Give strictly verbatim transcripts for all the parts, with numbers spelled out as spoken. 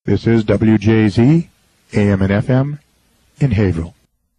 This is W J Z, A M and F M, in Haverhill.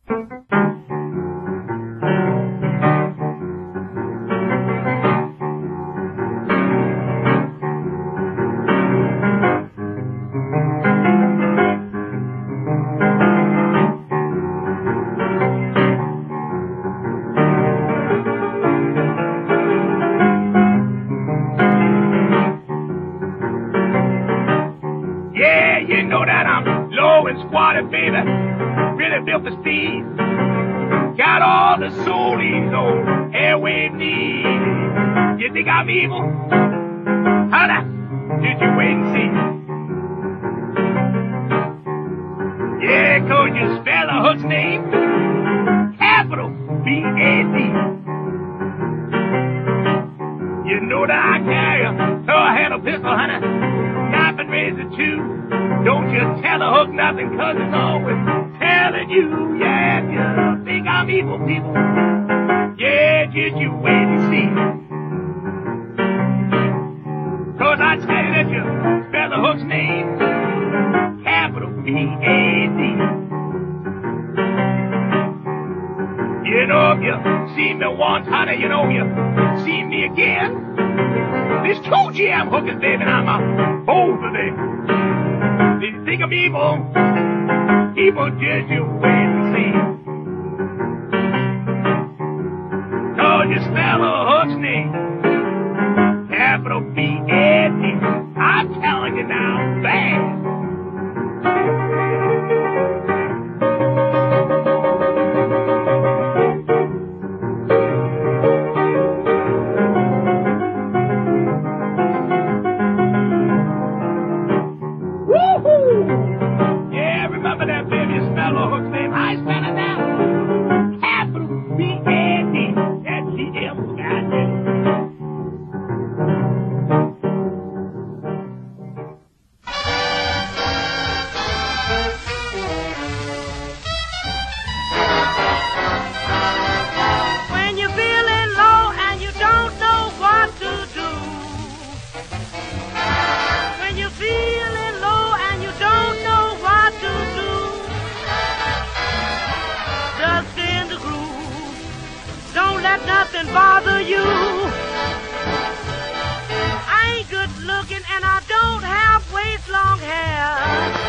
Evil? Hunter, did you wait and see? Yeah, could you spell the hook's name? Capital B A D. You know that I carry a two-handle pistol, Hunter. Knife and razor too. Don't you tell the hook nothing, cause it's always telling you. Yeah, you think I'm evil, people. Yeah, just you wait and see. Cause I tell you that you spell the hook's name, capital B A D. You know, if you see me once, honey, you know you see me again. There's two G M hookers, baby, and I'm a over there. Did you think I'm evil? Evil, just you wait and see. Cause you spell the hook's name, capital B A D. I'm telling you now, bad. Woo-hoo! Yeah, remember that, baby. You spell the hook's name. How you spell it now? Capital B A D. That's G M. Goddamn. Nothing bother you. I ain't good looking and I don't have waist long hair.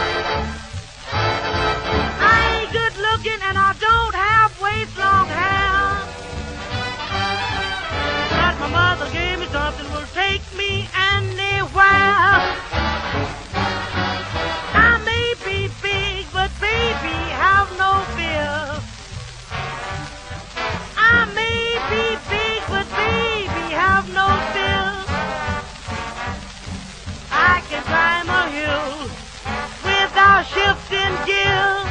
I ain't good looking and I don't have waist long hair. But my mother gave me something will take me anywhere. I may be big, but baby, have no fear. I may be big, but baby, have no fear. I can climb a hill without shifting gear.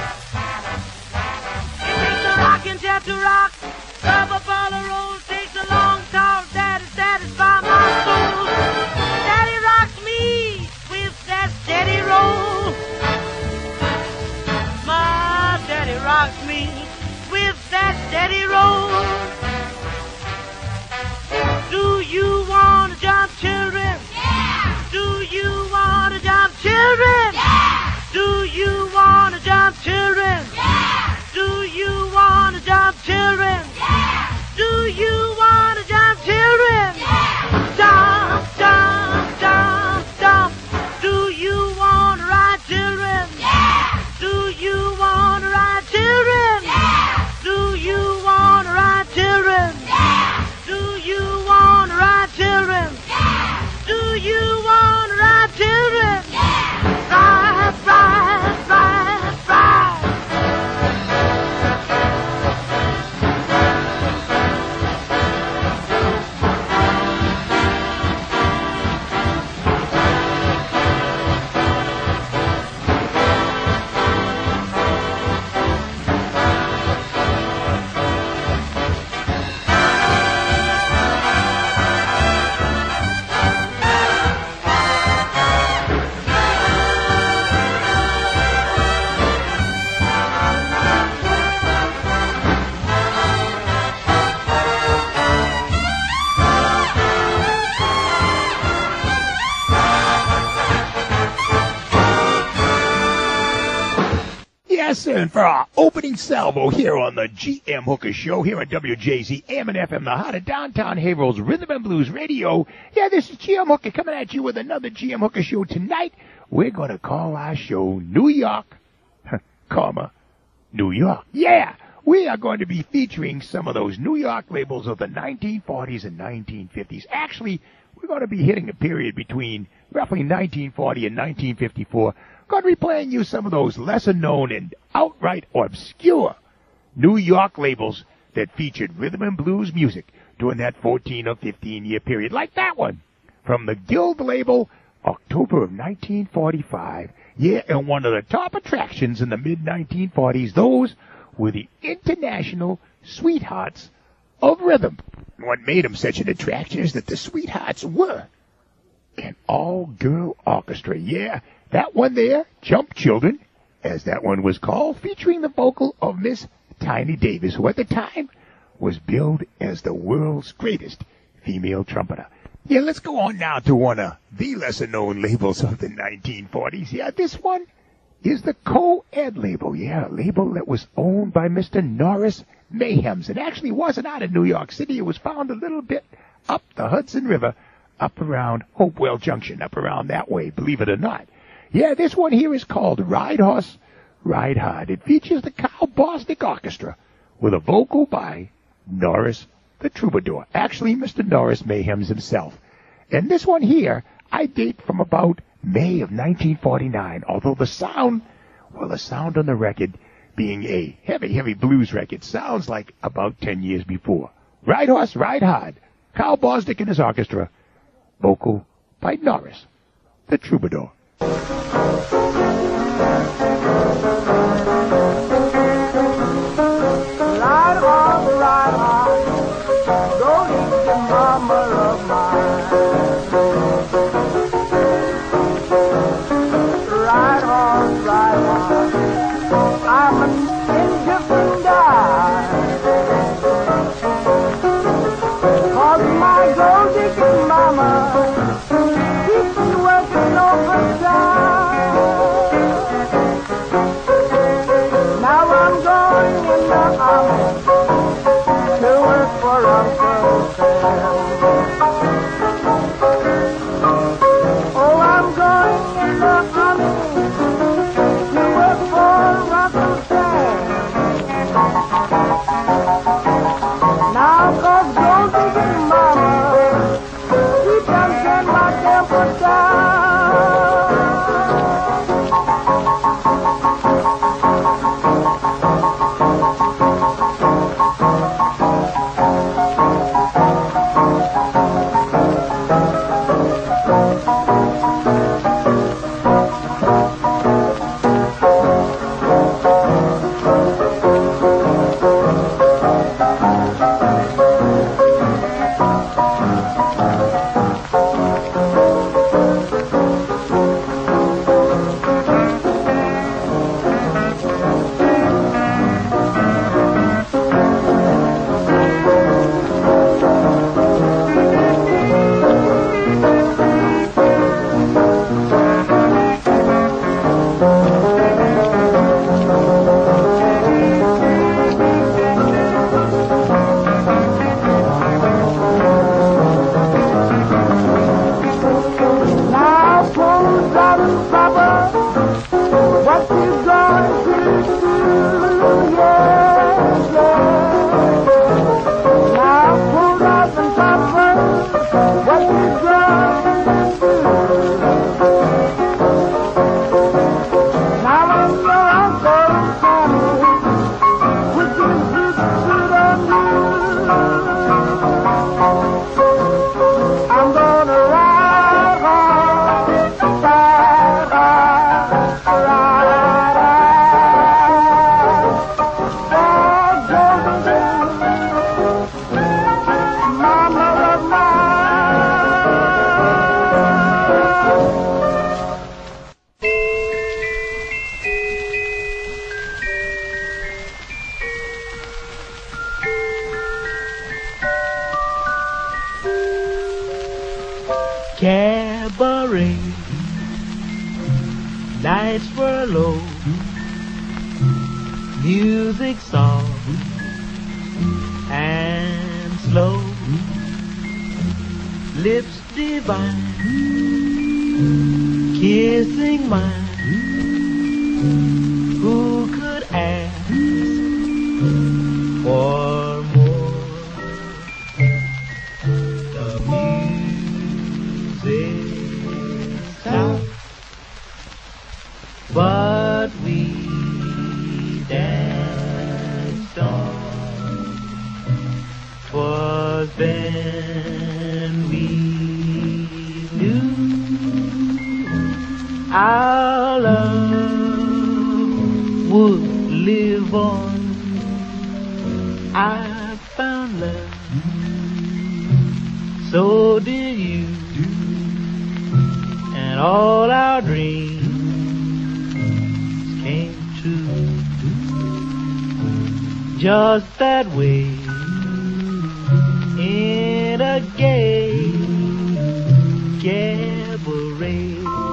It takes a rocking jet to rock. Rubber ball of roll takes a long tall daddy satisfy my soul. Daddy rocks me with that steady roll. My daddy rocks me with that steady roll. Do you want to jump, children? Yeah! Do you want to jump, children? Yeah! Do you want to jump, children? Yeah! Do you want to jump, children? Yeah! Do you want to jump, children? Yeah! Jump, jump, jump, jump. Do you want to ride, children? Yeah! Do you want to ride, children? Yeah! Do you want to ride, children? Yeah! Do you want to ride, children? Yeah! Do you want to ride, children? Yeah! Yes, and for our opening salvo here on the G M Hooker Show here on W J Z A M and F M, the heart of downtown Haverhill's Rhythm and Blues Radio. Yeah, this is G M Hooker coming at you with another G M Hooker Show tonight. We're going to call our show New York, comma, New York. Yeah, we are going to be featuring some of those New York labels of the nineteen forties and nineteen fifties. Actually, we're going to be hitting a period between roughly nineteen forty and nineteen fifty-four. Going to be playing you some of those lesser-known and outright obscure New York labels that featured rhythm and blues music during that fourteen or fifteen-year period, like that one from the Guild label, October of nineteen forty-five. Yeah, and one of the top attractions in the mid nineteen forties, those were the International Sweethearts of Rhythm. What made them such an attraction is that the Sweethearts were an all-girl orchestra. Yeah, that one there, Jump Children, as that one was called, featuring the vocal of Miss Tiny Davis, who at the time was billed as the world's greatest female trumpeter. Yeah, let's go on now to one of the lesser-known labels of the nineteen forties. Yeah, this one is the Co-Ed label. Yeah, a label that was owned by Mister Norris Mayhems. It actually wasn't out of New York City. It was found a little bit up the Hudson River, up around Hopewell Junction, up around that way, believe it or not. Yeah, this one here is called Ride Horse, Ride Hard. It features the Carl Bosnick Orchestra with a vocal by Norris the Troubadour. Actually, Mister Norris Mayhems himself. And this one here, I date from about May of nineteen forty-nine, although the sound, well, the sound on the record, being a heavy, heavy blues record, sounds like about ten years before. Ride Horse, Ride Hard. Carl Bosnick and his orchestra. Vocal by Norris the Troubadour. Ride horse, ride hard, go leave the mama of mine. Ride horse, ride hard, I'm an indifferent guy. Cause my gold digging mama keeps me working overtime. Now I'm going in the army to work for Uncle Sam. Oh, I'm going in the army to work for Uncle Sam. Now, cause gold digging mama keeps on getting my temper down. Cabaret, nights were low, music soft and slow, lips divine, kissing mine. Who could ask for more? The music stopped, but we danced on. 'Twas then we knew our love would live on. I found love, so did you, and all our dreams came true. Just that way, in a gay cabaret.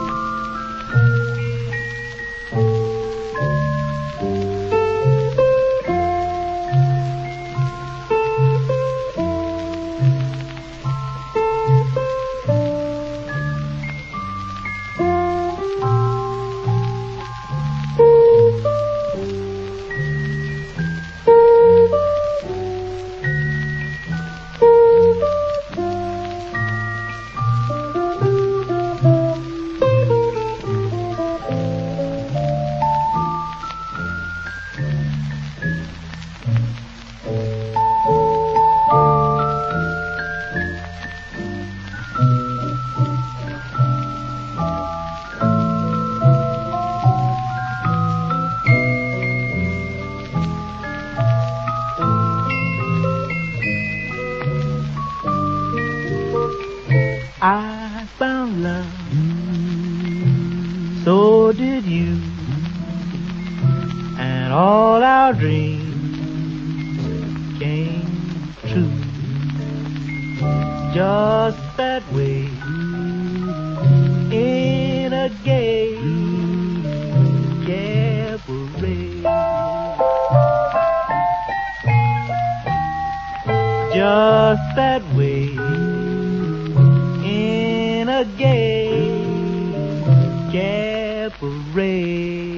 I found love, so did you, and all our dreams came true. Just that way, in a gay cabaret. Just that way, in a gay cabaret.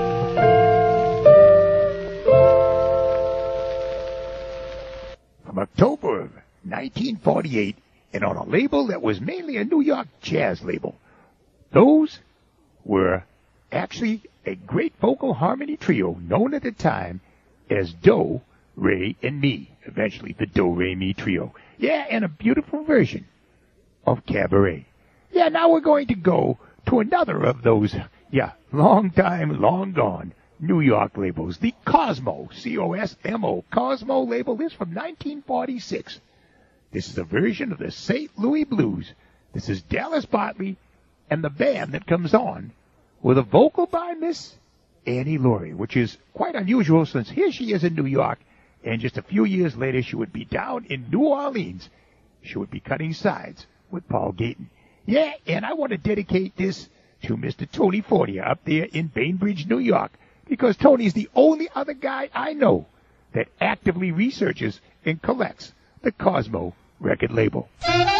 From October of nineteen forty-eight, and on a label that was mainly a New York jazz label. Those were actually a great vocal harmony trio known at the time as Do, Re, and Mi. Eventually the Do, Re, Mi trio. Yeah, and a beautiful version of Cabaret. Yeah, now we're going to go to another of those, yeah, long time, long gone New York labels, the Cosmo, C O S M O. Cosmo label. This from nineteen forty-six. This is a version of the Saint Louis Blues. This is Dallas Bartley and the band that comes on with a vocal by Miss Annie Laurie, which is quite unusual since here she is in New York, and just a few years later she would be down in New Orleans. She would be cutting sides with Paul Gayton. Yeah, and I want to dedicate this to Mister Tony Fortier up there in Bainbridge, New York, because Tony's the only other guy I know that actively researches and collects the Cosmo record label.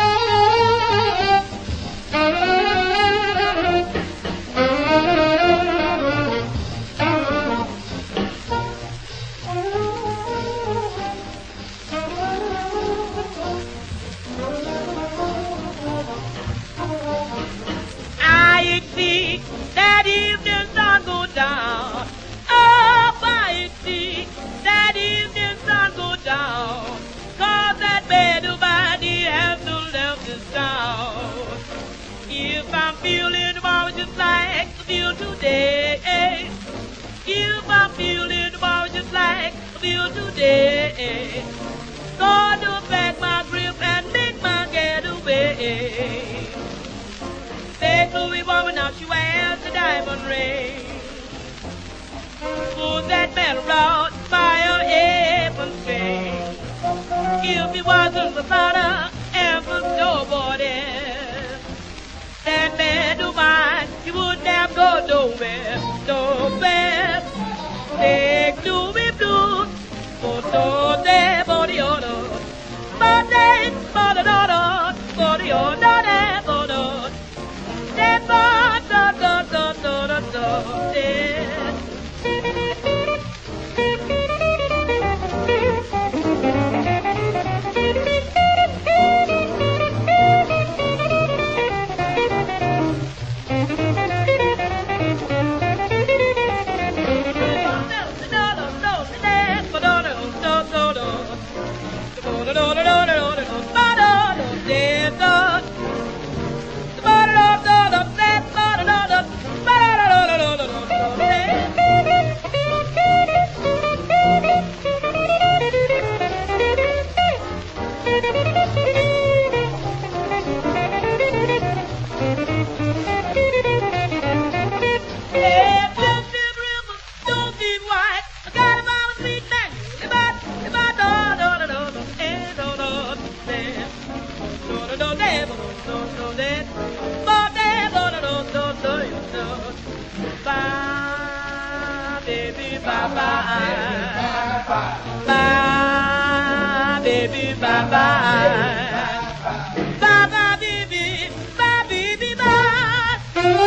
I see that evening sun go down. Oh, I see that evening sun go down. Cause that bad body has to left this town. If I'm feeling about just like I feel today, if I'm feeling about just like I feel today, gonna back my grip and make my getaway. Saint Louis woman, now she wears a diamond ring. Pulls that metal rod by her apron string. If it wasn't for powder and for snowboarding, that man of mine, he wouldn't have gone nowhere, nowhere. Take bye bye. Bye, baby, bye bye. Bye bye, baby, bye, baby, bye.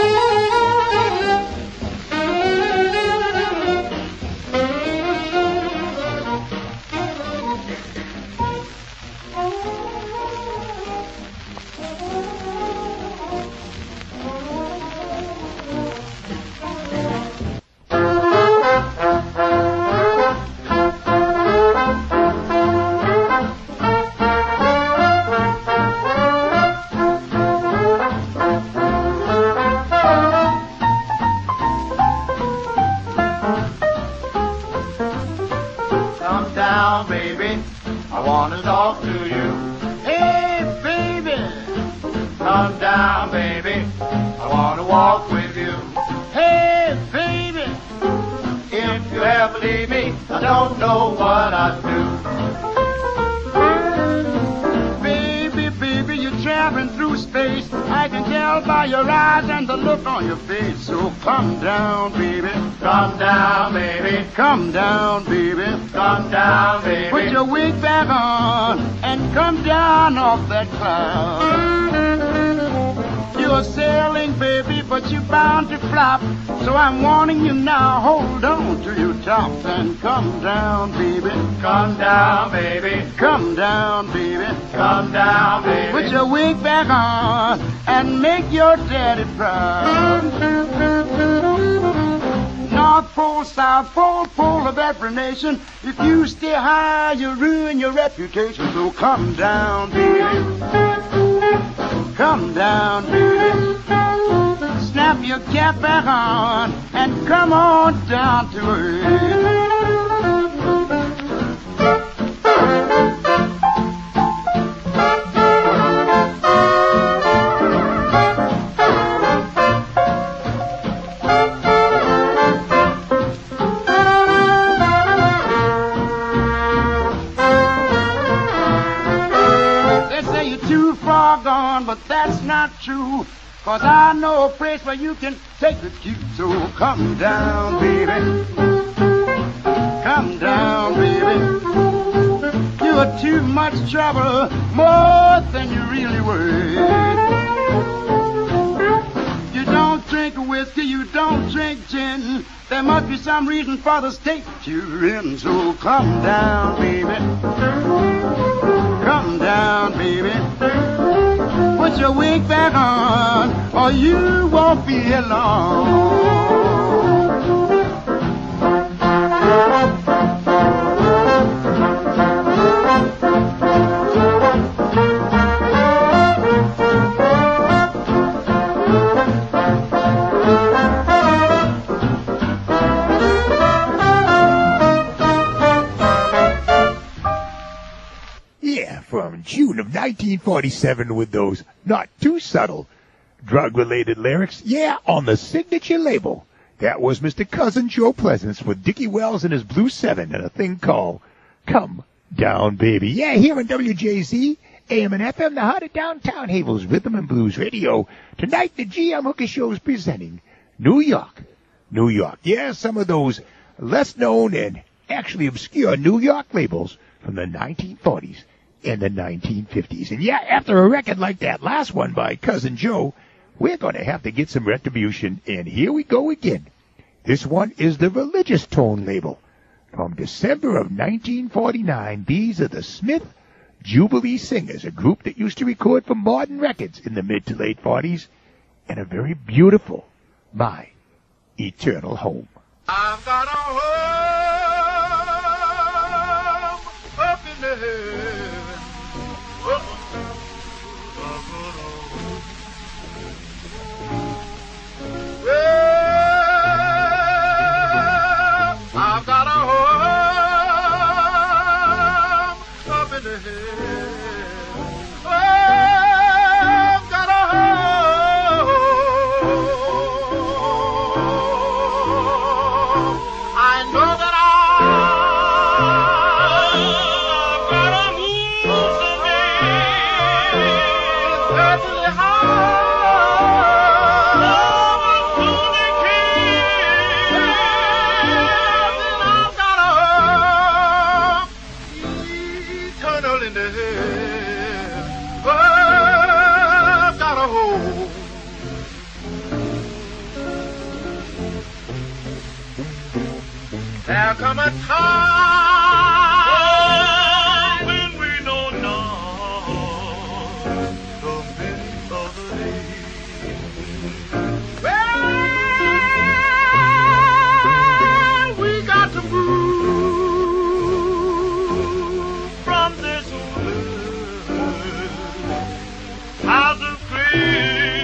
Come down, baby, I want to talk to you. Hey, baby, come down, baby, I want to walk with you. Hey, baby, if you ever leave me, I don't know what I'd do. Baby, baby, you're traveling through space. I can tell by your eyes and the look on your face. So come down, baby. Come down, baby. Come down, baby. Come down, baby. Put your wig back on and come down off that cloud. You're sailing, baby, but you're bound to flop. So I'm warning you now, hold on to your top and come down, baby. Come down, baby. Come down, baby. Come down, baby. Put your wig back on and make your daddy proud. North Pole, South Pole, pole of every nation. If you stay high, you ruin your reputation. So come down, baby. Come down, baby. Snap your cap back on and come on down to earth. Gone, but that's not true. Cause I know a place where you can take the cue. So come down, baby. Come down, baby. You're too much trouble, more than you really worth. You don't drink whiskey, you don't drink gin. There must be some reason for the state you're in. So come down, baby. Come down, baby. Put your wig back on, or you won't be here long. From June of nineteen forty-seven with those not too subtle drug-related lyrics. Yeah, on the signature label. That was Mister Cousin Joe Pleasance with Dickie Wells and his Blue Seven and a thing called Come Down, Baby. Yeah, here on W J Z, A M and F M, the heart of downtown Havel's Rhythm and Blues Radio. Tonight, the G M Hooker Show is presenting New York. New York. Yeah, some of those less known and actually obscure New York labels from the nineteen forties. In the nineteen fifties. And yeah, after a record like that last one by Cousin Joe, we're going to have to get some retribution. And here we go again. This one is the Religious Tone label. From December of nineteen forty-nine, these are the Smith Jubilee Singers, a group that used to record for Modern Records in the mid to late forties, and a very beautiful My Eternal Home. I've got a home up in the heaven. Well, I've got a home up in the heaven. I've got a home. I know that I've got a move today. Certainly hard. There'll come a time when we know not the meaning of the day. Well, we got to move from this world, house of grace.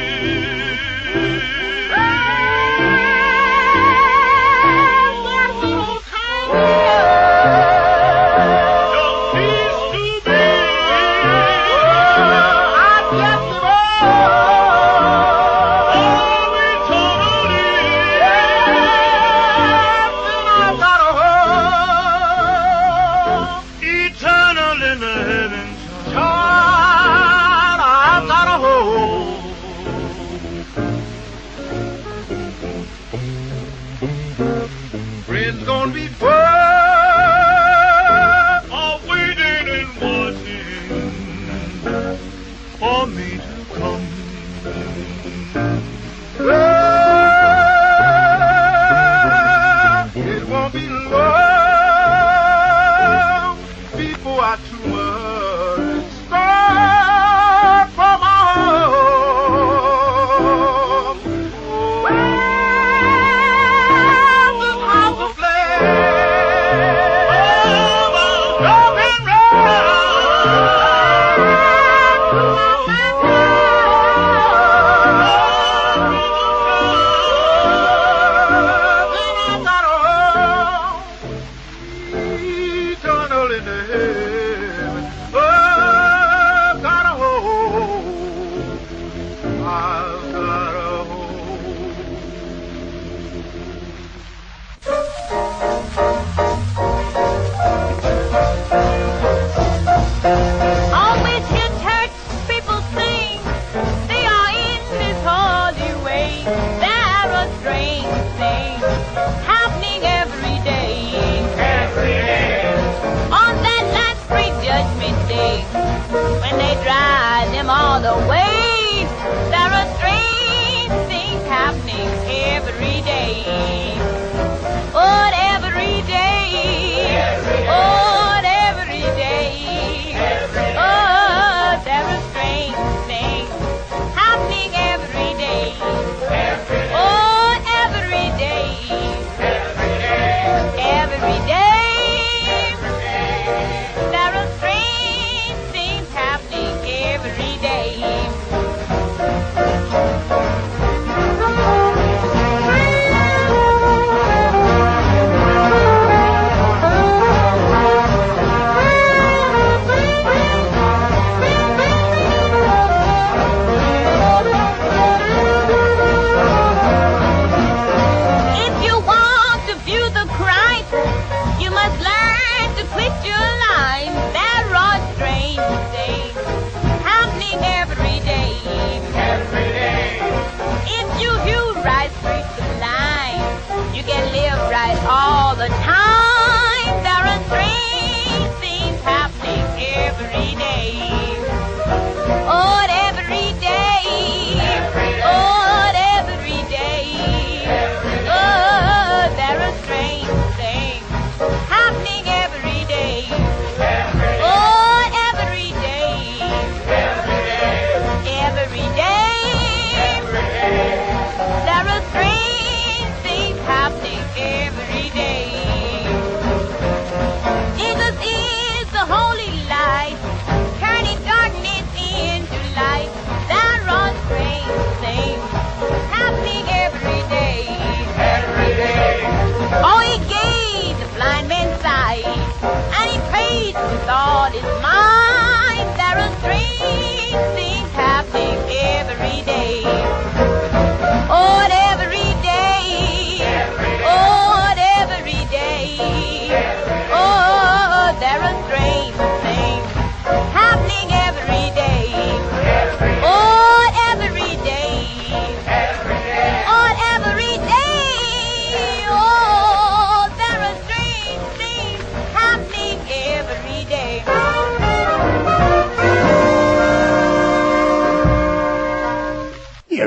Friends gonna be fun, all waiting and watching for me to come. Oh, it won't be long before I too much start for my home. Well, when they drive them all away, there are strange things happening every day. Oh, every day. Oh, every day. Oh, there are strange things happening every day. Oh, every day. Every day. There are strange things happening every day.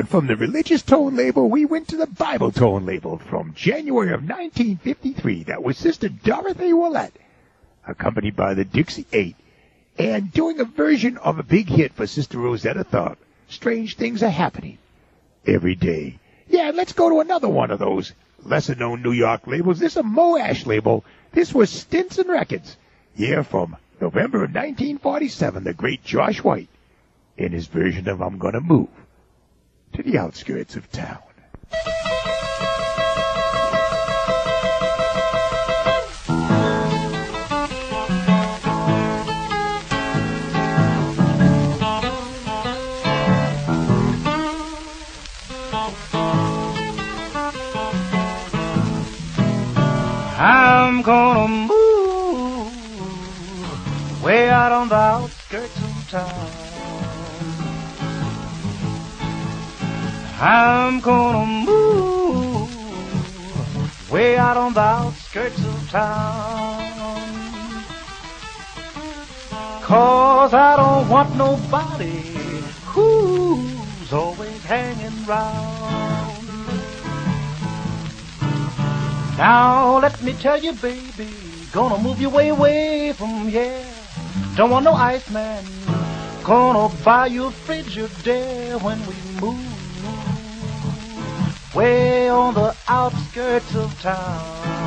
from the religious tone label, we went to the Bible tone label from January of nineteen fifty-three. That was Sister Dorothy Willette, accompanied by the Dixie Eight, and doing a version of a big hit for Sister Rosetta Tharpe, Strange Things Are Happening Every Day. Yeah, let's go to another one of those lesser-known New York labels. This is a Moash label. This was Stinson Records. Yeah, from November of nineteen forty-seven, the great Josh White, in his version of I'm Gonna Move to the Outskirts of Town. I'm gonna move way out on the outskirts of town. I'm gonna move way out on the outskirts of town. 'Cause I don't want nobody who's always hanging round. Now let me tell you, baby, gonna move you way away from here. Don't want no Iceman, gonna buy you a Frigidaire when we move way on the outskirts of town.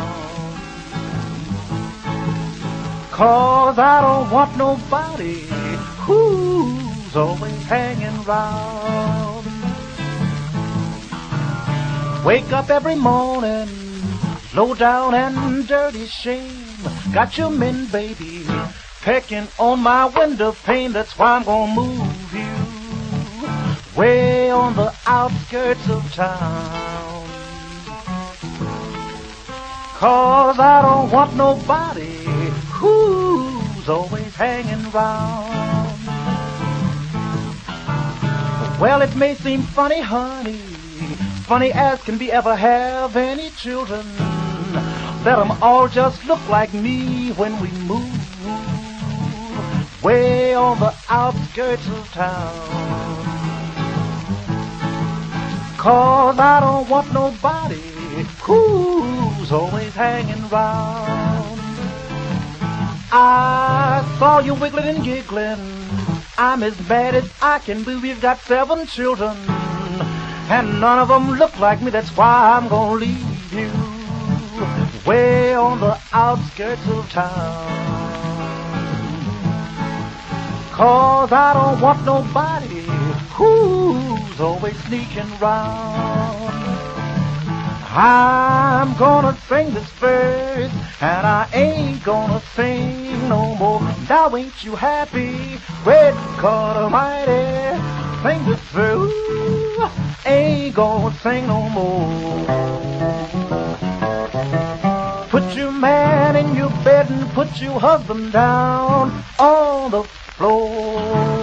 'Cause I don't want nobody who's always hanging round. Wake up every morning, low down and dirty shame. Got your men, baby, pecking on my window pane. That's why I'm gonna move you way on the outskirts of town. 'Cause I don't want nobody who's always hanging round. Well, it may seem funny, honey, funny as can be, ever have any children. Let them all just look like me when we move way on the outskirts of town. 'Cause I don't want nobody who's always hanging round. I saw you wiggling and giggling. I'm as bad as I can be. We've got seven children, and none of them look like me. That's why I'm gonna leave you way on the outskirts of town. 'Cause I don't want nobody who's always sneaking round. I'm gonna sing this verse, and I ain't gonna sing no more. Now ain't you happy, Red God Almighty? Sing this verse, ain't gonna sing no more. Put your man in your bed and put your husband down on the floor.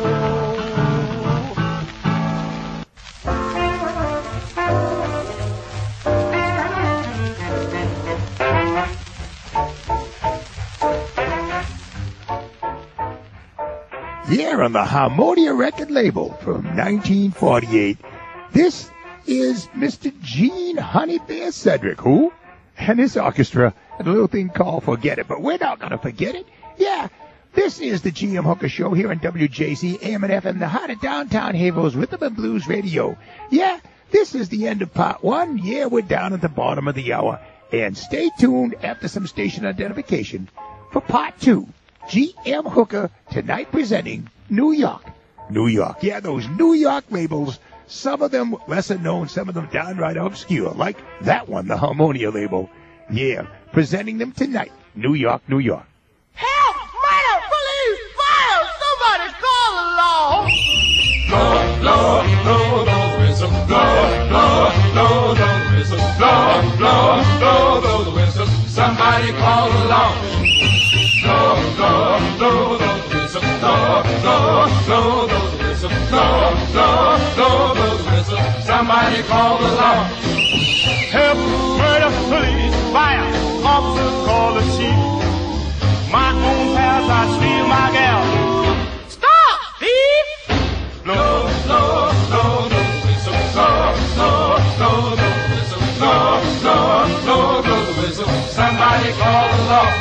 Yeah, on the Harmonia record label from nineteen forty-eight, this is Mister Gene Honey Bear Cedric, who, and his orchestra, and a little thing called Forget It. But we're not going to forget it. Yeah, this is the G M Hooker Show here on W J Z A M and F M, the heart of downtown Haverhill's Rhythm and Blues Radio. Yeah, this is the end of part one. Yeah, we're down at the bottom of the hour. And stay tuned after some station identification for part two. G M Hooker tonight presenting New York. New York. Yeah, those New York labels. Some of them lesser known, some of them downright obscure, like that one, the Harmonia label. Yeah, presenting them tonight. New York, New York. Help! Fire! Police! Fire! Somebody call the law! Lord, Lord, Lord, Lord, whistle. Lord, Lord, Lord, Lord, whistle. Lord, Lord, Lord, Lord, whistle. Somebody call the law. Lord, Lord, Lord, Lord, whistle. Lord, Lord, Lord, Lord, whistle. Lord, Lord, Lord, Lord, whistle. Somebody call the law. Help, murder, police, fire, officers call the chief. My own pals, I steal my gal. Stop, thief! Lord, Lord, Lord, Lord, whistle. Lord, along.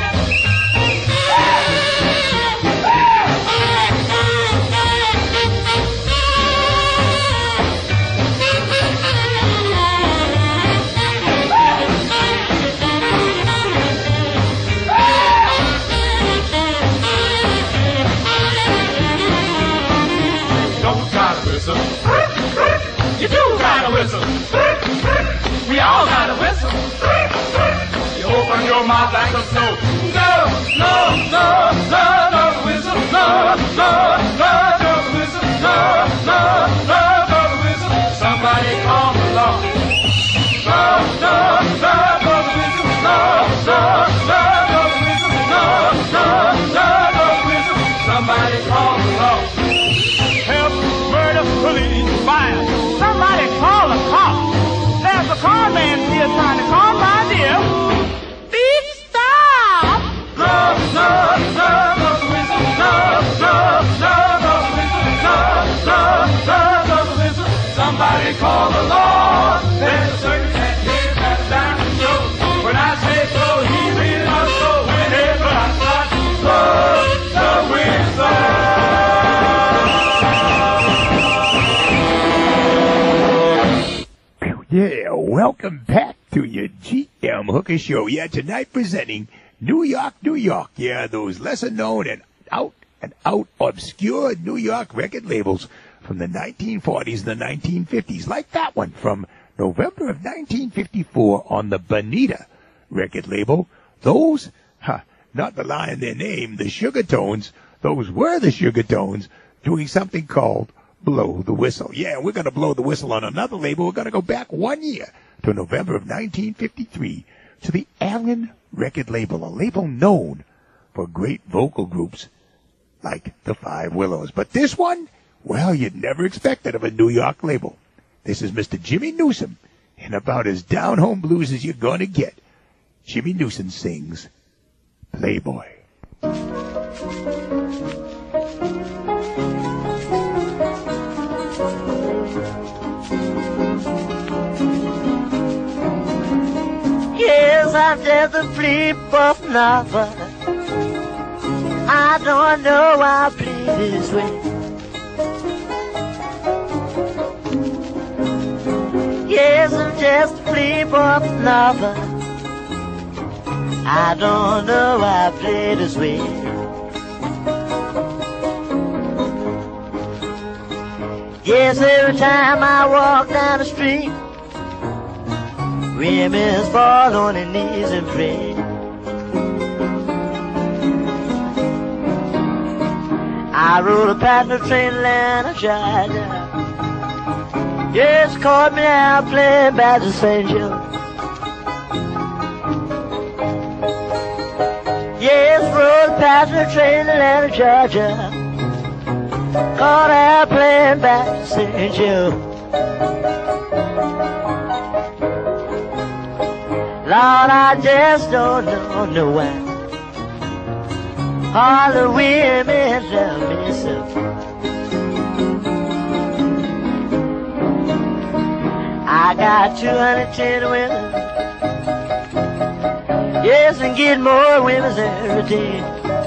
You do gotta whistle. We all gotta whistle. You open your mouth like a snow. No, no, no, no, no, whistle. No, no, no, no, whistle. No, no, no, no, whistle. Somebody call the law. No, no, no, no, whistle. No, no, no, no, whistle. No, no, no, no, whistle. Somebody call the law. Help, murder, police, fire. Somebody call the cops. There's a car man here trying to call my dear. Beep, stop! No, no, no, no, whistle. No, no, no, no, whistle. No, no, no, no, whistle. Somebody call the law. There's a certain that here that's down the road. When I say so, he really must go. Whenever I start to blow the whistle. Yeah, welcome back to your G M Hooker Show. Yeah, tonight presenting New York, New York. Yeah, those lesser known and out and out obscure New York record labels from the nineteen forties and the nineteen fifties, like that one from November of nineteen fifty-four on the Bonita record label. Those, huh, not to lie in their name, the Sugar Tones, those were the Sugar Tones doing something called Blow the Whistle. Yeah, we're going to blow the whistle on another label. We're going to go back one year to November of nineteen fifty-three to the Allen record label, a label known for great vocal groups like the Five Willows. But this one, well, you'd never expect it of a New York label. This is Mister Jimmy Newsom, and about as down-home blues as you're going to get. Jimmy Newsom sings Playboy. Yes, I'm just a flea buff novel. I don't know why I play this way. Yes, I'm just a flea buff novel. I don't know why I play this way. Yes, every time I walk down the street, women fall on their knees and pray. I rode a passenger train to Atlanta, Georgia. Yes, caught me out playing Badger Saint Joe. Yes, rode a passenger train to Atlanta, Georgia. Caught out playing Badger Saint Joe. Lord, I just don't know, know why all the women love me so. I got two hundred ten women, yes, and get more women every day.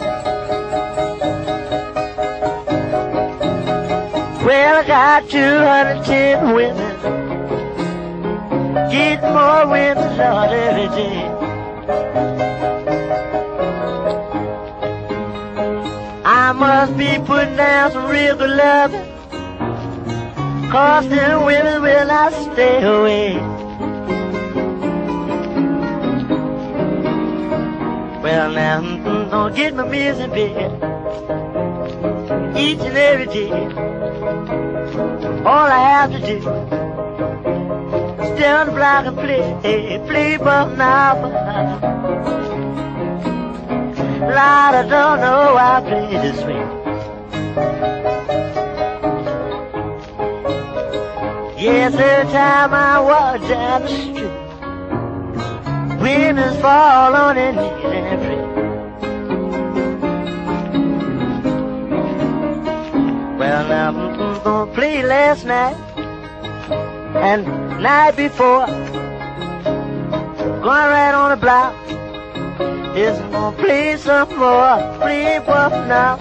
Well, I got two hundred ten women, get more women, Lord, every day. I must be putting down some real good loving, 'cause them women will not stay away. Well, now, mm, don't get my meals in bed each and every day. All I have to do, stay on the block and play, play buff now. Lord, I don't know why I play this way. Yes, every time I walk down the street, women fall on their knees and pray. Well, now, I'm gonna play last night and night before, going right on the block. Just gonna play some more, play one now.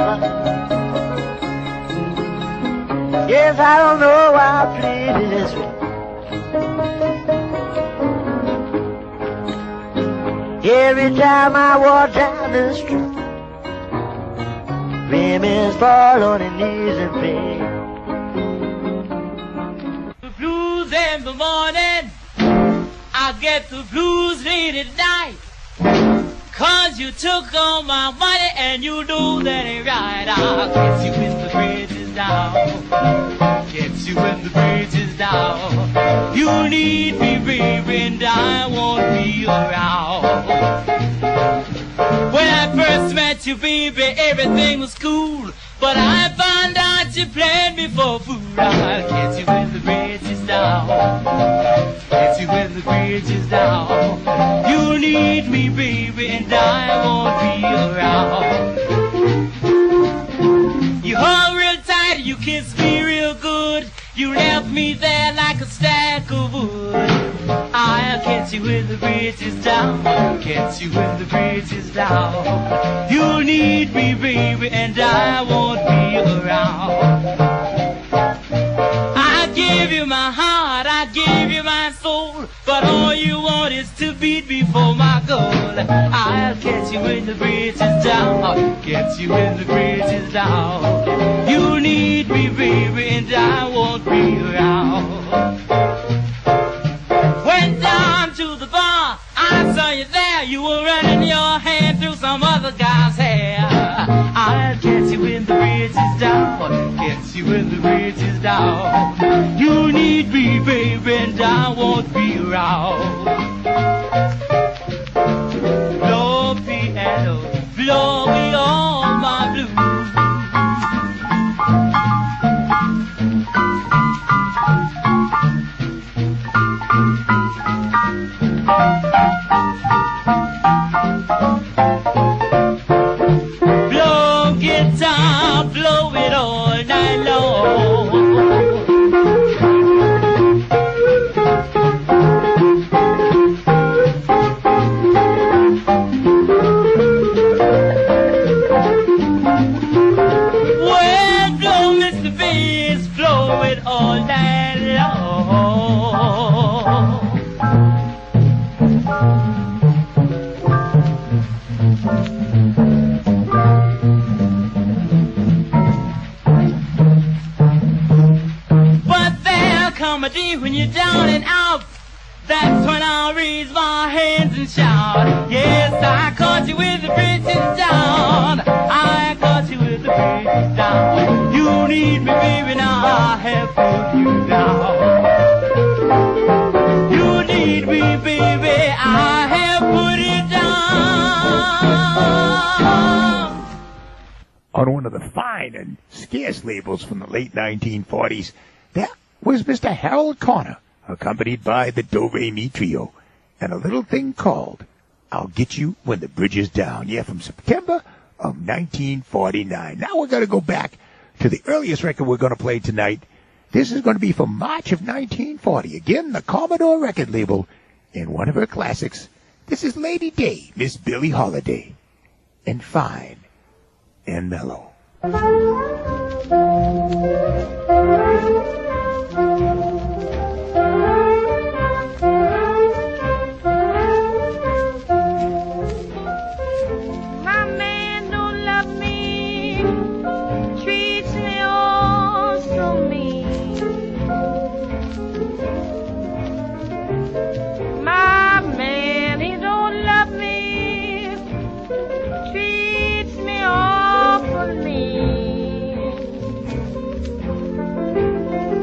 Yes, I don't know why I play this way. Every time I walk down the street, women fall on their knees and pray. The blues in the morning, I get the blues late at night. Cause you took all my money and you know that ain't right. I'll get you when the bridge is down. Get you when the bridge is down. You need me, baby, and I won't be around. When I first met you, baby, everything was cool. But I found out you played me for a fool. I'll get you when the bridge is down. Get you when the bridge is down. You need me, baby, and I won't be around. You hold real tight, you kiss me real good. You left me there like a stack of wood. I'll catch you when the bridge is down. Catch you when the bridge is down. You need me, baby, and I won't be around. I give you my heart, I give you my soul, but all you want is to beat me for my goal. I'll catch you when the bridge is down. Catch you when the bridge is down. You need me, baby, and I won't be around. Went down to the bar, I saw you there. You were running your hand through some other guy's hair. I'll catch you when the bridge is down. Catch you when the bridge is down. You need me, baby, and I won't be around. Blow piano, blow me all my blues. Blow guitar, blow it all night long. Well, blow, Mister Bass, blow it all night long. But there'll come a day when you're down and out. That's when I'll raise my hands and shout. Yes, I caught you with the bridge is down. I caught you with the bridge is down. You need me, baby, now I have put you down. You need me, baby, I have put it down. On one of the fine and scarce labels from the late nineteen forties, that was Mister Harold Connor, accompanied by the Do-Re-Mi Trio, and a little thing called I'll Get You When the Bridge is Down. Yeah, from September of nineteen forty-nine. Now we're going to go back to the earliest record we're going to play tonight. This is going to be from March of nineteen forty. Again, the Commodore record label in one of her classics. This is Lady Day, Miss Billie Holiday, and Fine and Mellow. My man don't love me, treats me all so mean. My man, he don't love me, treats me awful mean.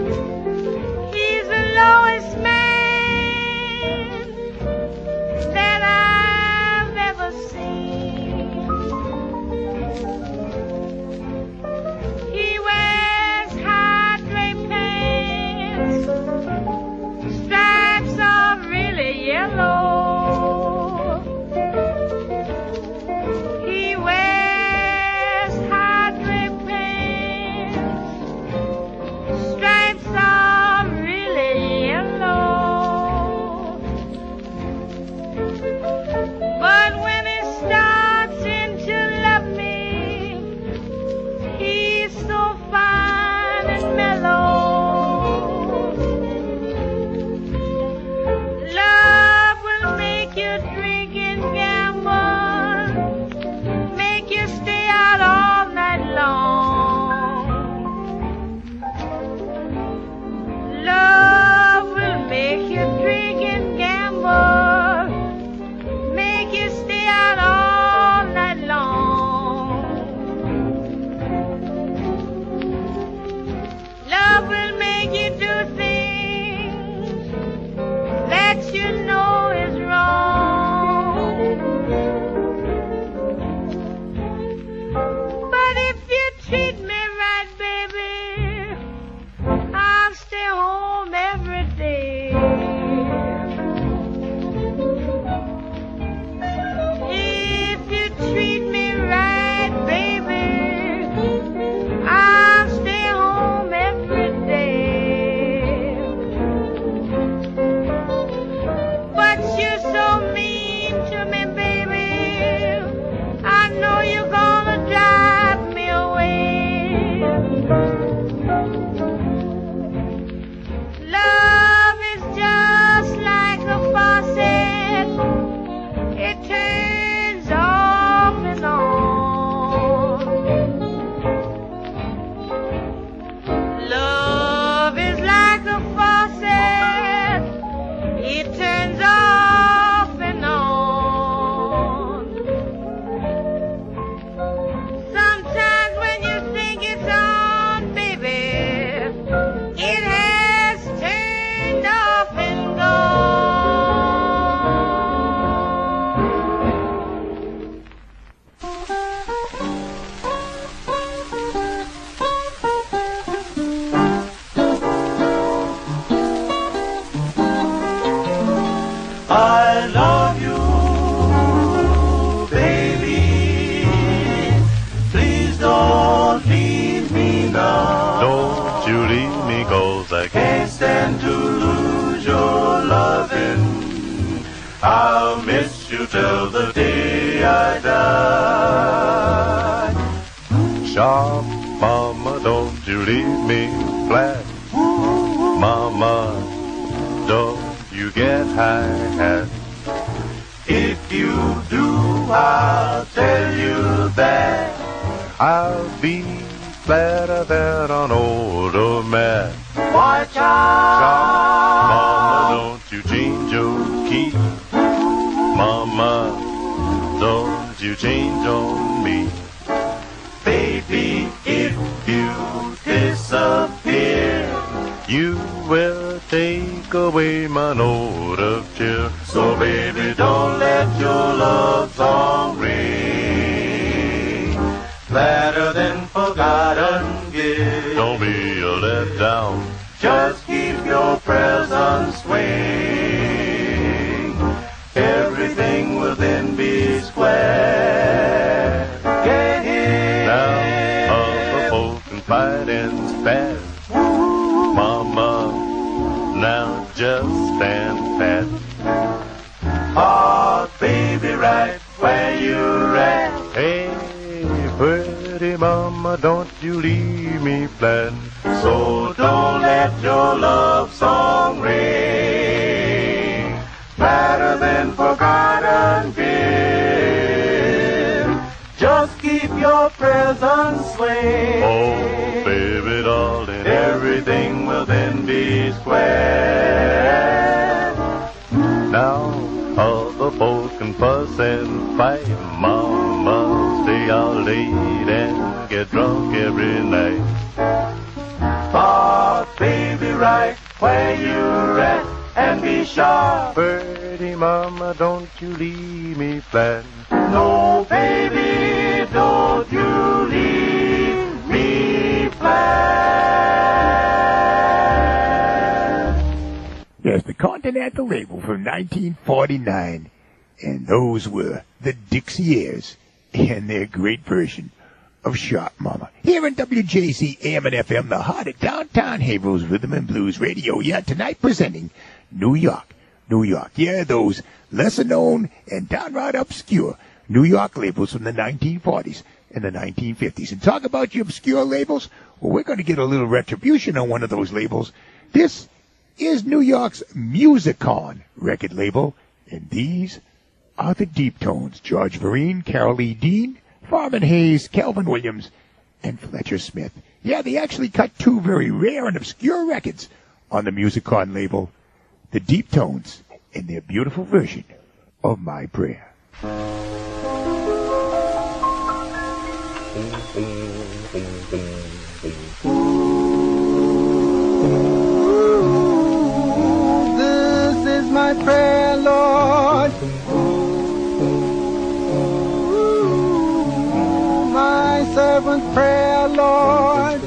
miss you till the day I die. Sharp mama, don't you leave me flat. Mama, don't you get high. If you do, I'll tell you that I'll be flatter than an older man. Why, child? Mama, don't you change your key. Mama, don't you change on me. Baby, if you disappear, you will take away my note of cheer. So baby, don't let your love song ring flatter than forgotten gift. Don't be a letdown, just keep your presence swing. Everything will then be square. Get here. Now other folk can fight and spat. Mama, now just stand pat. Oh, baby, right where you're at. Hey, pretty mama, don't you leave me flat. So don't let your love song ring flatter than forgotten gift. Just keep your presence swing. Oh, baby, darling, everything will then be square. Now other folks can fuss and fight. Mama, stay out late and get drunk every night. But baby, right where you're at, and be sharp. Birdie, mama, don't you leave me flat. No, baby, don't you leave me flat. Yes, the Continental label from nineteen forty-nine. And those were the Dixieers and their great version of Sharp Mama. Here on W J Z A M and F M, the heart of downtown Haverhill's Rhythm and Blues Radio. Yeah, tonight presenting New York. New York. Yeah, those lesser known and downright obscure New York labels from the nineteen forties and the nineteen fifties. And talk about your obscure labels. Well, we're going to get a little retribution on one of those labels. This is New York's Musicon record label. And these are the Deep Tones. George Vereen, Carol E. Dean, Farman Hayes, Calvin Williams, and Fletcher Smith. Yeah, they actually cut two very rare and obscure records on the Musicon label. The Deep Tones in their beautiful version of My Prayer. This is my prayer, Lord. My servant prayer, Lord.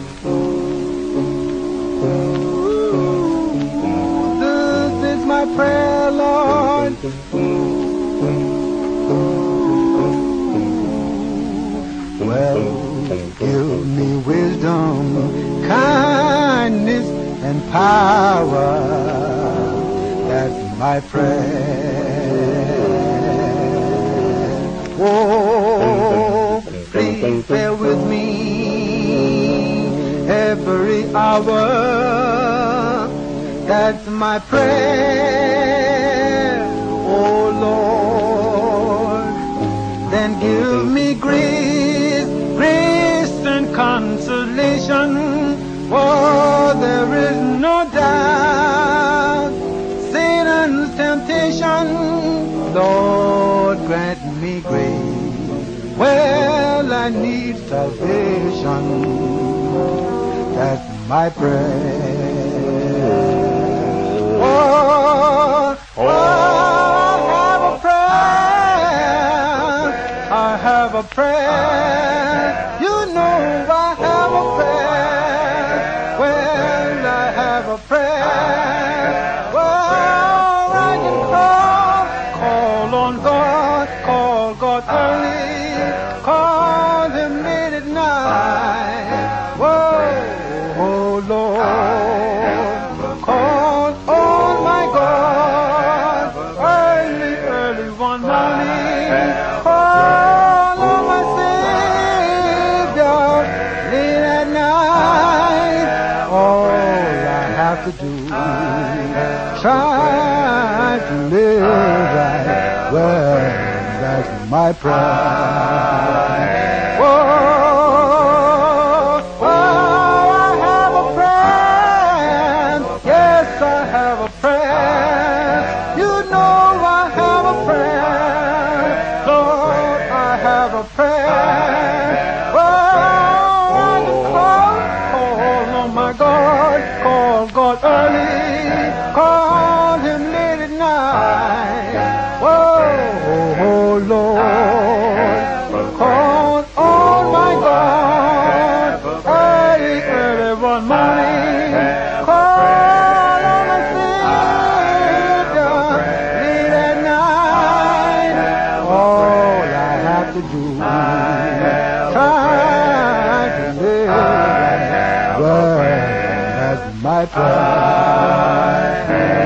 This is my prayer, Lord. Well, give me wisdom, kindness, and power. That's my prayer. Oh, please bear with me every hour. That's my prayer. Oh, Lord, then give me grace, grace and consolation, for there is no doubt Satan's temptation. Lord, grant me grace. Well, I need salvation. That's my prayer. Oh, oh, I have a prayer. I have a prayer. You know I have a prayer. Well, I have a prayer. Well, I can call, call on God, call God early, call Him late at night. Whoa, oh Lord, call on my God early, early one night. money. Call on my Savior late at night. All I have to do, try to live right. Well, that's my prayer. Oh, oh, I have a friend. Yes, I have a friend. You know I have a friend. Lord, I have a friend. Oh, I just call, call on my God. Call God early. Call him late at night. Whoa, oh, Lord. Call on my God. Early, early one morning. Call on my Savior late at night. All I have to do, try to live right. Well, that's my prayer.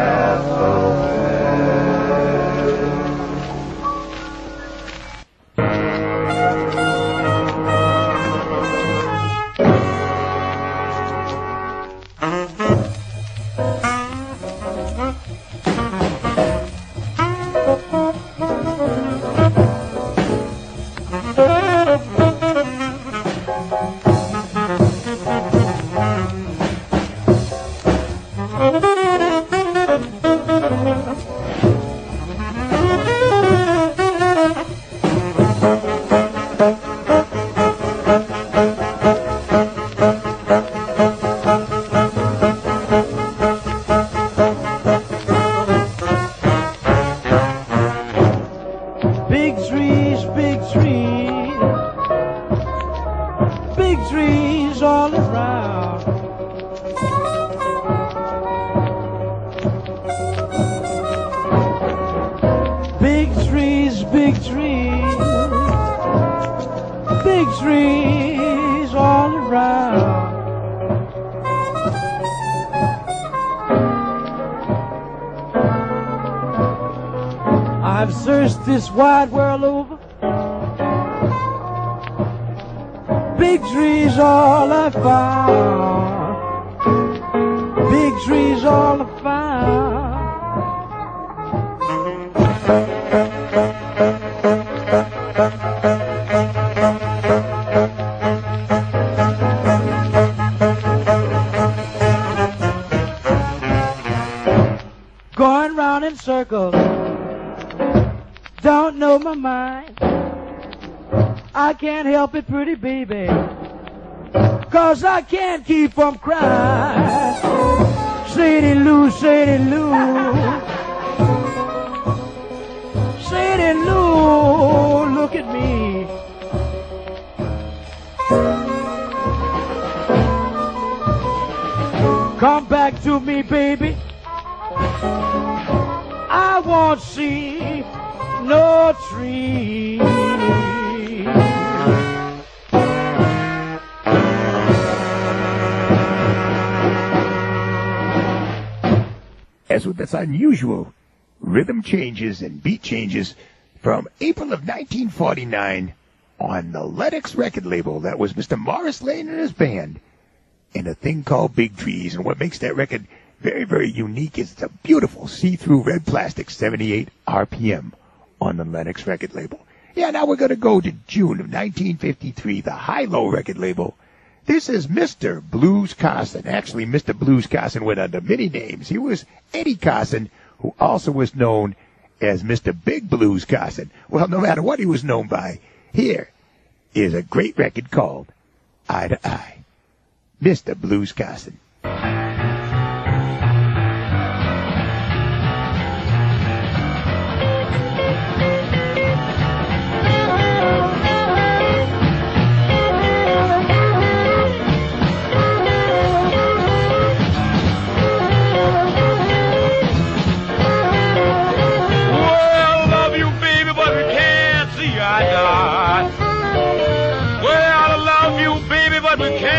Big trees, big trees, big trees all around. Big trees, big trees, big trees all around. I've searched this wide world over. Big trees all I found. Big trees all I found. Going round in circles, don't know my mind. I can't help it, pretty baby, 'cause I can't keep from crying. Sadie Lou, Sadie Lou, Sadie Lou, look at me. Come back to me, baby. I won't see no tree. As with this unusual rhythm changes and beat changes from April of nineteen forty-nine on the Lennox record label, that was Mister Morris Lane and his band, and a thing called Big Trees. And what makes that record very, very unique is it's a beautiful see-through red plastic seventy-eight R P M on the Lennox record label. Yeah, now we're going to go to June of nineteen fifty-three, the High-Low record label. This is Mister Blues Carson. Actually, Mister Blues Carson went under many names. He was Eddie Carson, who also was known as Mister Big Blues Carson. Well, no matter what he was known by, here is a great record called Eye to Eye. Mister Blues Carson.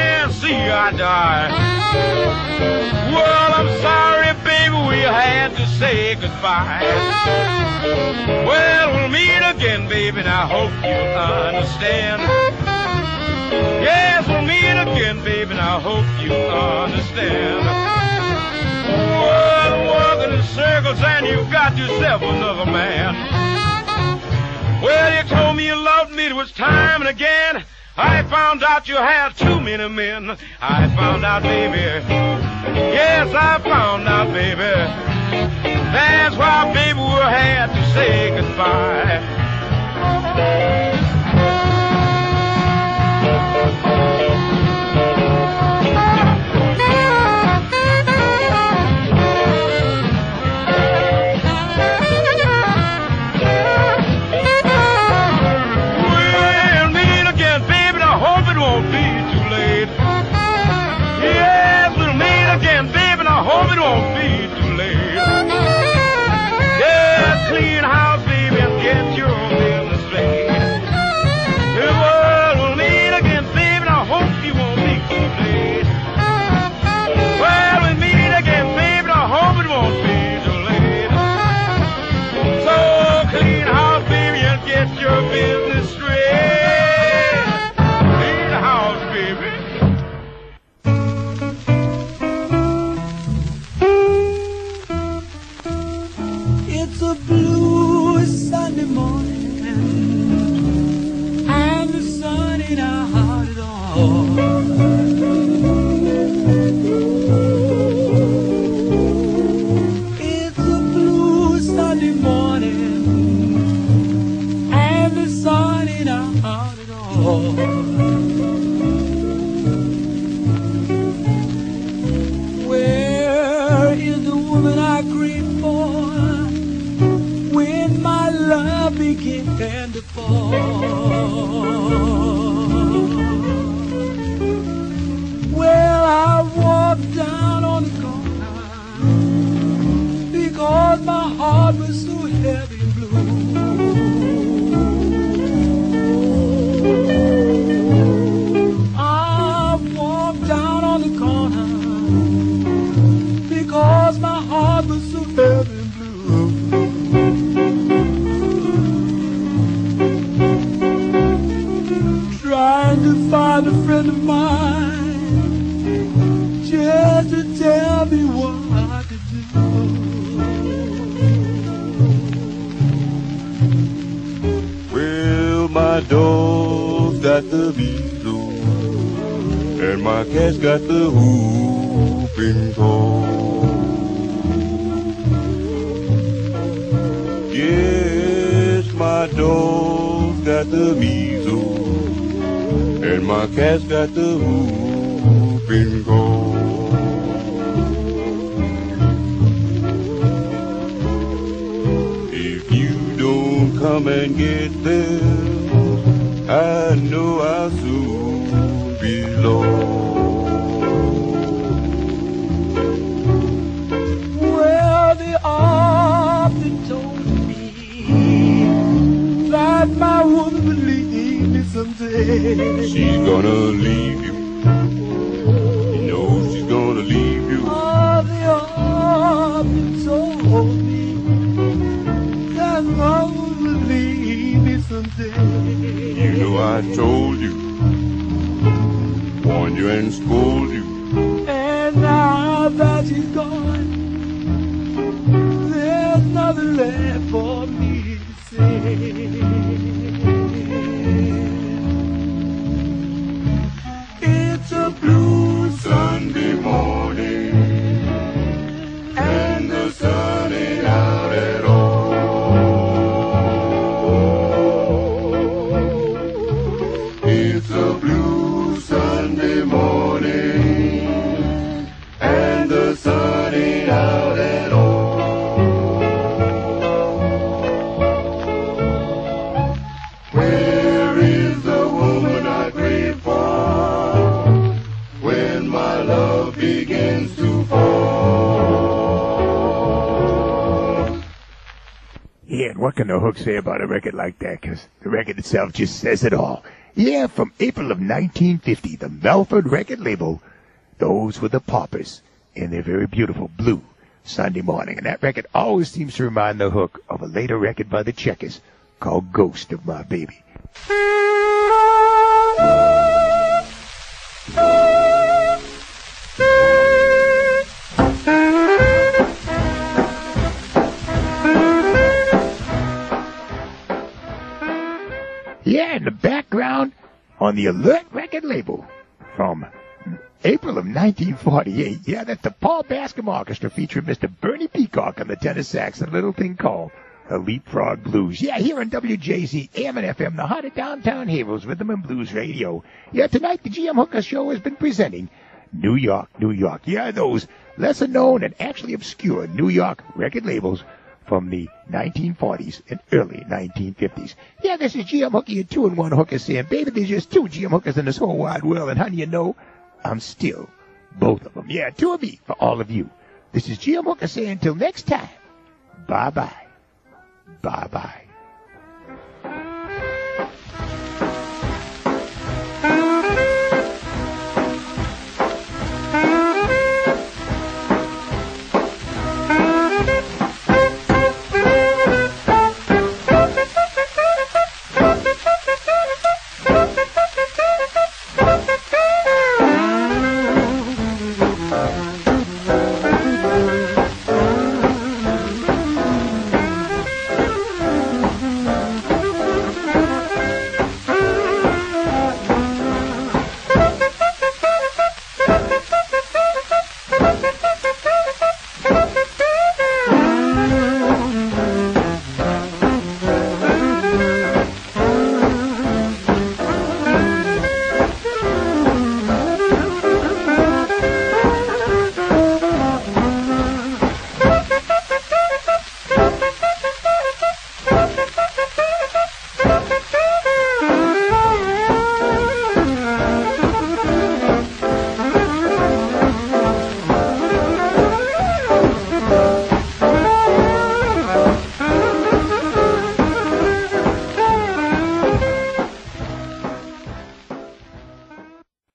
I die. Well, I'm sorry, baby, we had to say goodbye. Well, we'll meet again, baby, and I hope you understand. Yes, we'll meet again, baby, and I hope you understand. Well, working in circles and you got yourself another man. Well, you told me you loved me, it was time and again. I found out you had too many men. I found out, baby. Yes, I found out, baby. That's why, baby, we had to say goodbye. Clean house, baby, and get your business straight. The world will meet again, baby, and I hope you won't be too late. Well, we'll meet again, baby, and I hope it won't be too late. So clean house, baby, and get your business straight. Clean house, baby. It's a blue Sunday morning, and the sun ain't out at all. It's a blue Sunday morning, and the sun ain't out at all. Where is the woman I grieve for? When my love began to fall. Well, I walked down on the corner because my heart was so heavy and blue. I walked down on the corner because my heart was so heavy and blue. Trying to find a friend of mine just to tell me what to do. Well, my dog's got the measles, and my cat's got the whooping cold. Yes, my dog's got the measles, and my cat's got the whooping cold. If you don't come and get them, I know I'll soon be lost. Well, they often told me that my woman would leave me someday. She's gonna leave you. You know she's gonna leave you. Oh, they often told me that my woman would leave me someday. You know I told you, warned you and scolded you. And now that she's gone, there's nothing left for me to say. It's a blue Sunday morning, and the sun ain't out at all. It's a blue Sunday morning, and the sun ain't out at all. Where is the woman I crave for when my love begins to fall? Yeah, and what can the hook say about a record like that? Because the record itself just says it all. Yeah, from April of nineteen fifty, the Melford record label. Those were the Paupers in their very beautiful blue Sunday morning. And that record always seems to remind the hook of a later record by the Checkers called Ghost of My Baby. Yeah, in the background on the Alert record label from April of nineteen forty-eight. Yeah, that's the Paul Bascom Orchestra featuring Mister Bernie Peacock on the tenor sax, a little thing called a Leapfrog Blues. Yeah, here on W J Z A M and F M, the heart of downtown Heroes, Rhythm and Blues Radio. Yeah, tonight the G M Hooker Show has been presenting New York, New York. Yeah, those lesser known and actually obscure New York record labels from the nineteen forties and early nineteen fifties. Yeah, this is G M Hooker, your two-in-one hooker saying, baby, there's just two G M Hookers in this whole wide world, and honey, you know, I'm still both of them. Yeah, two of me for all of you. This is G M Hooker saying, until next time, bye-bye. Bye-bye.